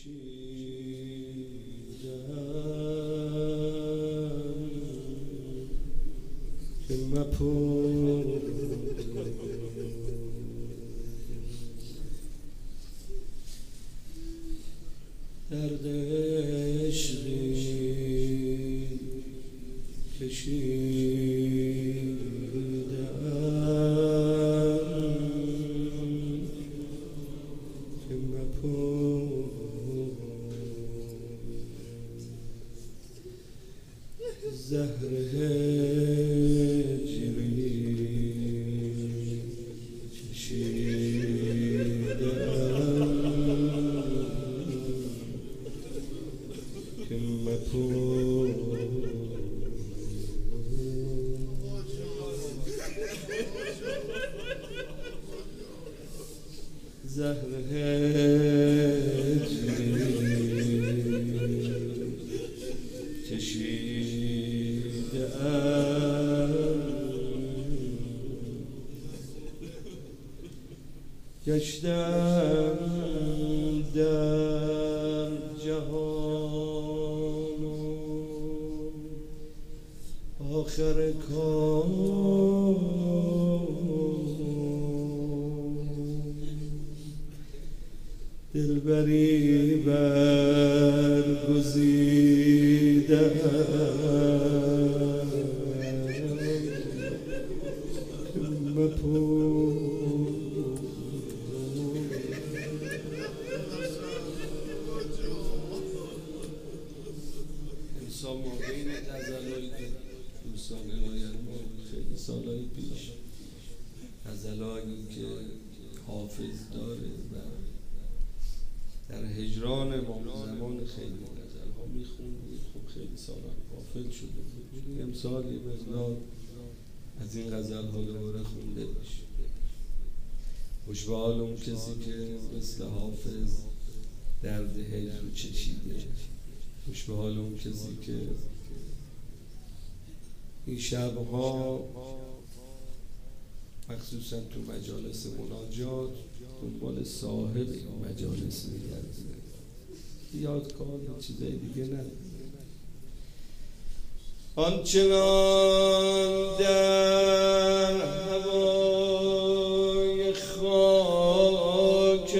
که مپو درد عشقی کشیدم که مپو زهر هجری کشیدم که مپو زهر هجری کشیدم گشتم در جهان آخر کار دلبری برگزیدم که مپو انسان ما بین غزلایی که دوستان عنایت ما خیلی سالهای پیش غزلایی که حافظ داره و در هجران ما زمان خیلی غزل ها میخوندیم. خب خیلی سالها غافل شده بود. امسال یه مقدار از این غزل ها دوباره خونده بشه. خوش به حال اون کسی که مثل حافظ درد هجر رو چشیده. خوش به حال اون کسی که این شبها مخصوصا تو مجالس مناجات دنبال صاحب این مجالس میگرده. یادکار چیزای دیگه نه. آنچنان در هوای خاک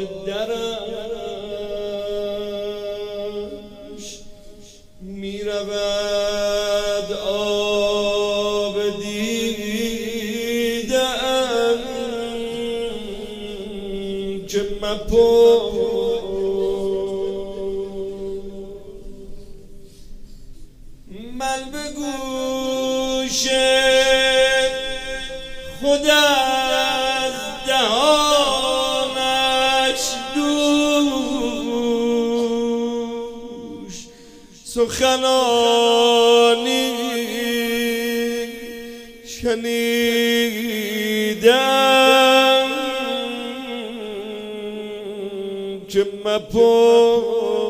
درش میرود آب دیدم که مپو من به گوش خود از دهانش دوش سخنانی شنیدم که مپو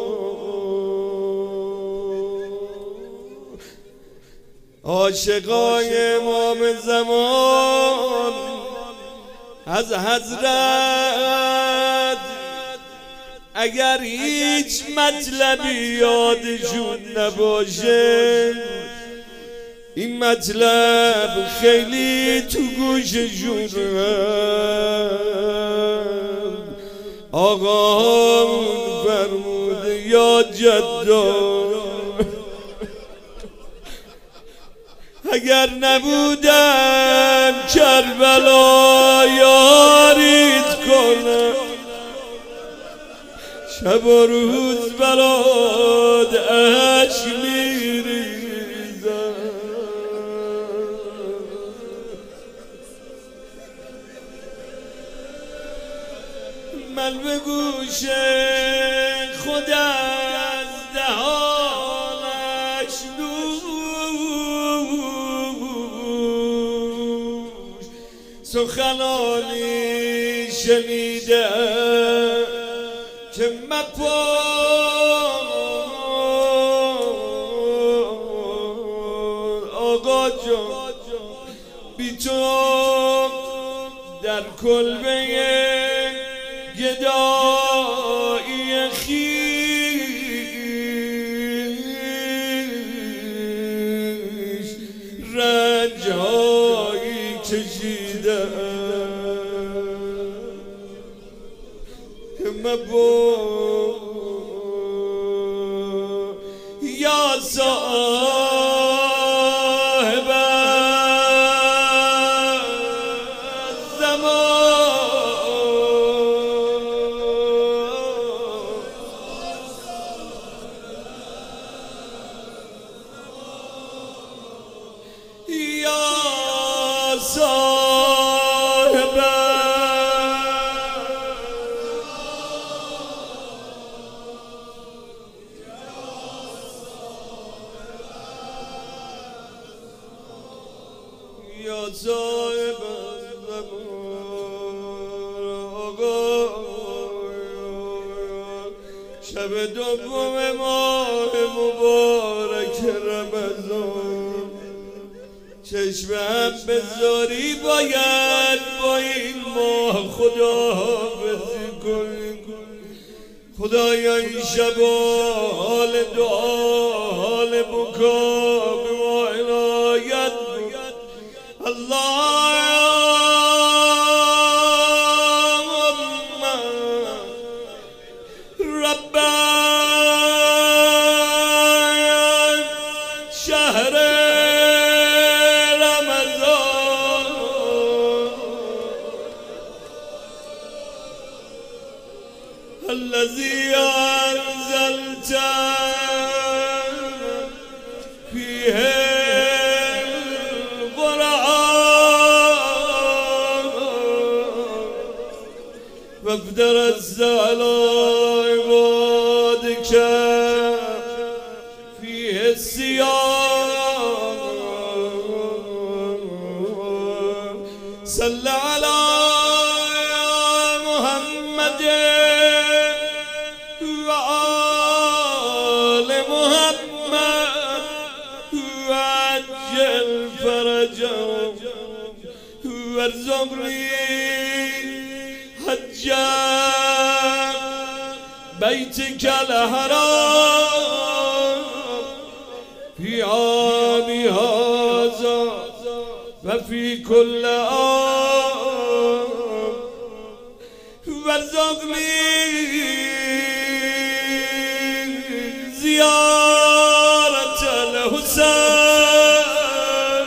عاشقای امام زمان از حضرت اگر هیچ مطلبی یادشون نباشه این مطلب خیلی تو گوششون آقا فرموده یا جدا اگر نبودم کربلا یاریت کنم شب و روز برات اشک میریزم من به گوش خود از دهانش دوش سخنانی شنیدم که مپو آقا جان بی تو در کلبه گدایی خیش مبو یا صاحب یا صاحب شب دوم ماه مبارک رمضان چشمم بذاری باید با این ماه خداحافظی کنی خدایا این شب حال دعا حال بکا به ما عنایت اللهم رب شهر رمضان الذي أنزلت فيه وافترضت على عبادك فيه الصيام صل على محمد وآل محمد وعجل فرجهم وارزقني حج بيتك الحرام في عامي هذا وفي كل عام وارزقني زيارة الحسين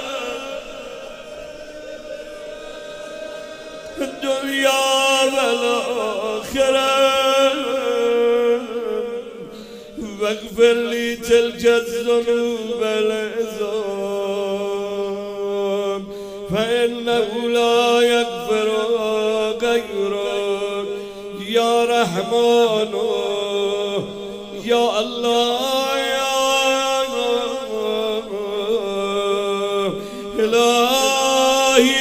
الدنيا والآخرة واغفر لي تلك الذنوب العظام فإنه لا يغفر غيرك يا رحمن يا الله يا إلهي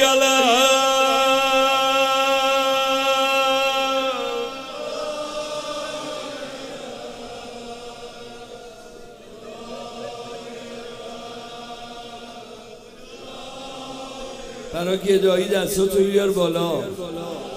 برای گدایی دستاتو بیار بالا.